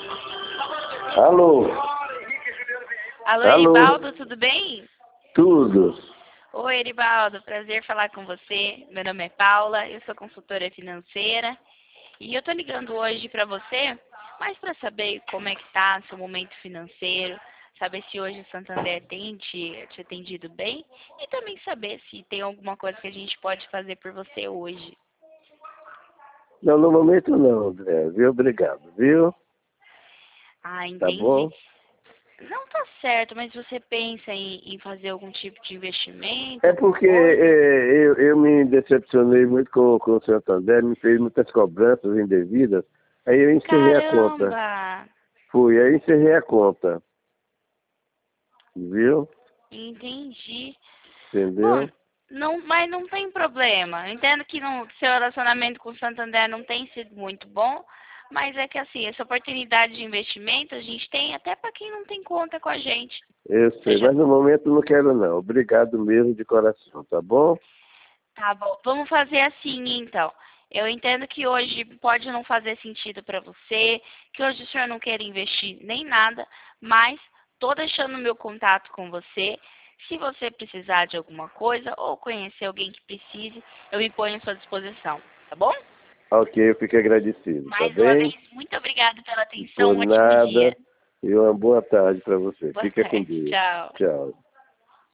Alô? Alô, Alô? Eribaldo, tudo bem? Tudo. Oi, Eribaldo, prazer falar com você. Meu nome é Paula, eu sou consultora financeira e eu tô ligando hoje para você, mas para saber como é que tá seu momento financeiro, saber se hoje o Santander tem te atendido bem e também saber se tem alguma coisa que a gente pode fazer por você hoje. Não, no momento não, André, viu? Obrigado, viu? Ah, Tá entendi. bom? Não tá certo, mas você pensa em fazer algum tipo de investimento, É alguma porque coisa? eu me decepcionei muito com o Santander, me fez muitas cobranças indevidas, aí eu encerrei a conta. Caramba! Fui, aí encerrei a conta, viu? Entendi. Bom, Entendeu? não, mas não tem problema. Eu entendo que seu relacionamento com o Santander não tem sido muito bom, mas é que assim, essa oportunidade de investimento a gente tem até para quem não tem conta com a gente. Eu sei, Seja, mas no momento não quero não. Obrigado mesmo de coração, tá bom? tá bom, vamos fazer assim então. Eu entendo que hoje pode não fazer sentido para você, que hoje o senhor não quer investir nem nada, mas tô deixando o meu contato com você. Se você precisar de alguma coisa ou conhecer alguém que precise, eu me ponho à sua disposição, tá bom? Ok, eu fico agradecido, tá Mais uma bem? vez, muito obrigada pela atenção, Por um ótimo dia. nada. E uma boa tarde para você. Boa Fica com tarde, Deus. tchau. Tchau.